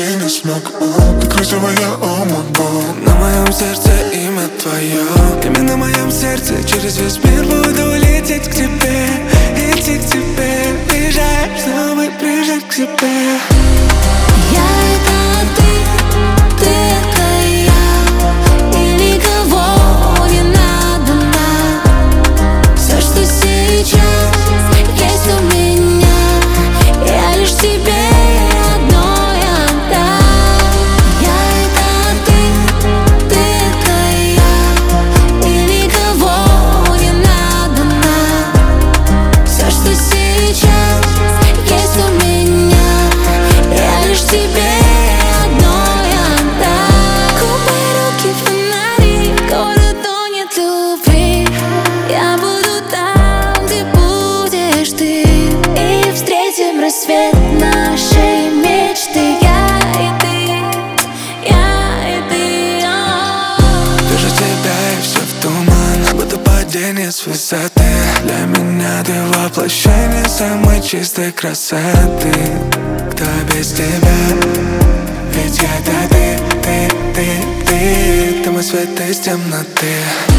не смог. Ты красивая, о мой бог. На моем сердце имя твое, имя на моем сердце. Через весь мир буду лететь к тебе, идти к тебе, бежать, чтобы прижать к себе. Я это ты это я, и никого не надо нам. Все, что сейчас есть у меня, я лишь тебе одной отдам. Я это ты это я, и никого не надо нам. Все, что сейчас есть у меня, я лишь тебе одной отдам. Губы, руки, фонари, город тонет любви. Я буду там, где будешь ты, и встретим рассвет нашей мечты. Я и ты, я и ты. Вижу тебя и все в туман, будто падение с высоты. Для меня ты воплощение самой чистой красоты. Кто без тебя? Ведь это ты, ты мой свет из темноты.